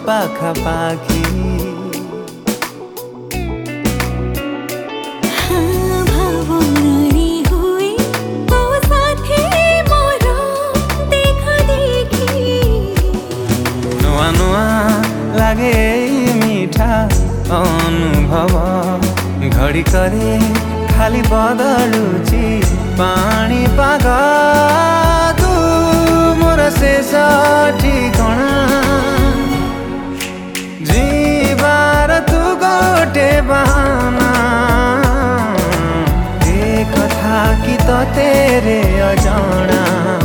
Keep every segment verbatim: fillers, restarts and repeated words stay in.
पाखापाखी नुआ नुआ लागे मीठा अनुभव घड़ी करे खाली बदलुची पानी पाग तू मोर शेष ठिकଣା जीवार तू गोटे बहाना ए कथा कि तो तेरे अजाना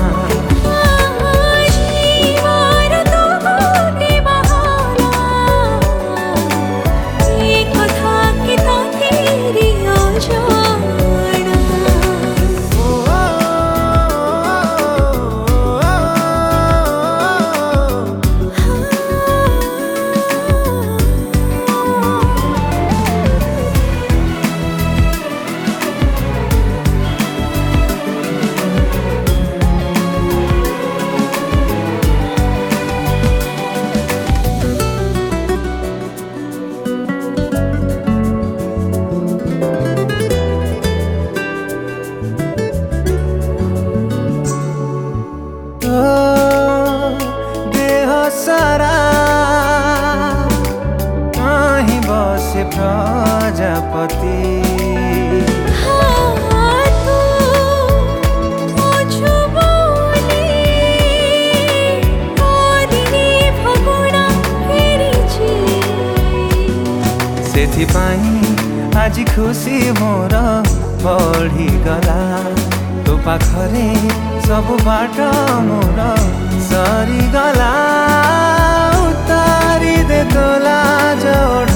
देह सारा कहीं बसे प्रजापति आज खुशी मोर बढ़ी गला तो पाखरे सब बाट मोर सरी गला उतारी दे तोला जोड़